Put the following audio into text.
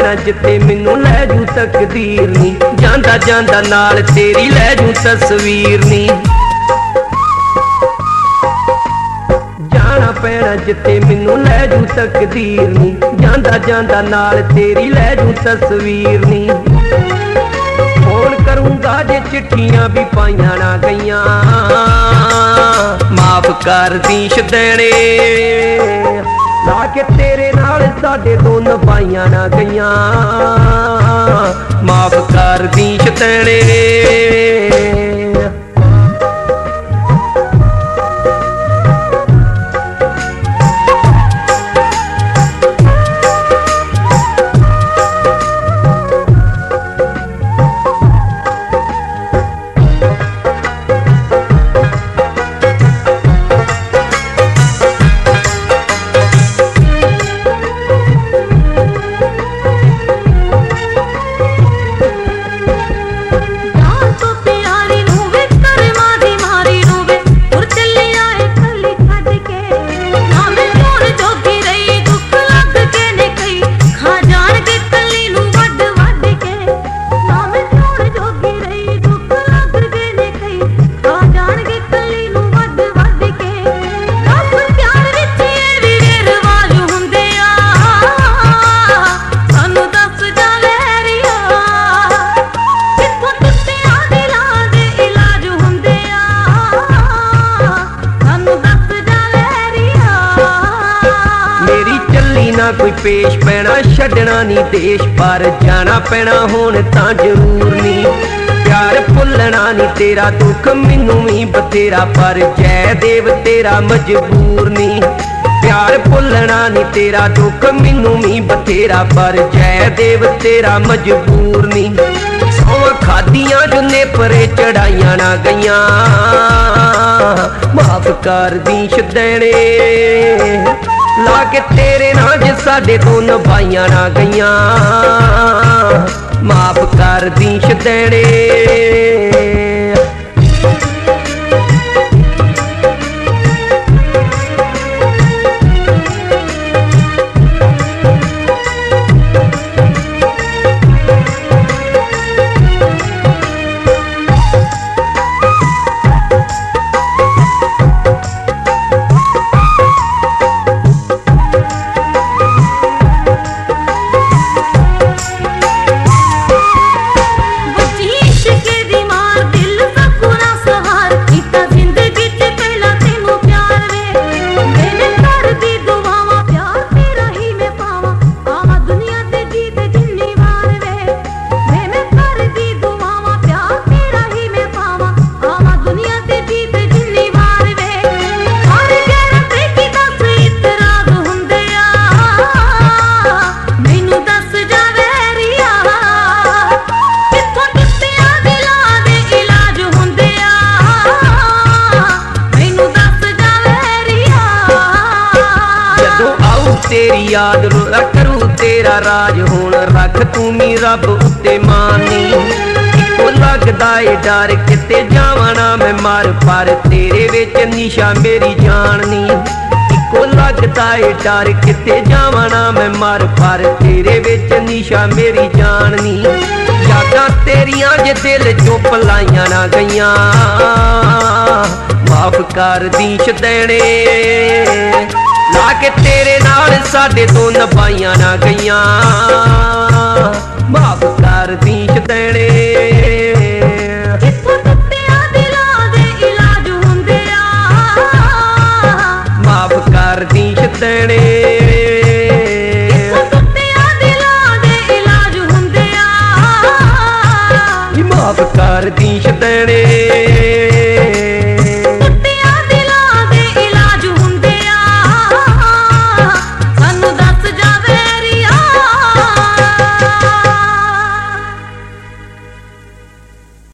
पैना जिते मैनू लै जू तकदीर नी, जांदा जांदा नाल तेरी लै जू तस्वीर नी। जाना पैना जिते मैनू लै जू तकदीर नी, जांदा जांदा नाल तेरी लै जू तस्वीर नी। फोन करूंगा जे चिट्ठियां भी पाइयां ना गईयां, माफ कर दी शदैणे लाके तेरे नाल साडे दो नभाइयां ना गईयां, माफ कर दी शदैणे। कोई पेश पैना छड्डना नी देश पर जाना पैना हुण तां जरूर नी, प्यार भुलना नी तेरा दुख मैनू भी बथेरा पर जय देव तेरा मजबूर नी। प्यार भुलना नी तेरा दुख मैनू भी बथेरा पर जय देव तेरा मजबूर नी। सौ खादियां जुन्ने परे चढ़ाइयां ना गईयां, माफ कर दी शदैणे लाके तेरे नाल जे साडे तो नभाइयां ना गईयां, माफ कर दी शदैणे। तेरी याद करू तेरा राज हुण रख तू मी रब उत्ते मानी। इको लगदा ए डर किते जावां ना मैं मर पर तेरे विच निशा मेरी जाननी। इको लगदा ए डर किते जावां ना मैं मर पर तेरे विच निशा मेरी जाननी। यादां तेरियां जे दिल चों भुलाइयां ना गईयां, माफ कर दी शदैणे लाके तेरे नाल साडे तो नभाइयां ना गईयां, माफ कर दी शदैणे। माफ कर दी शदैणे, माफ कर दी शदैणे।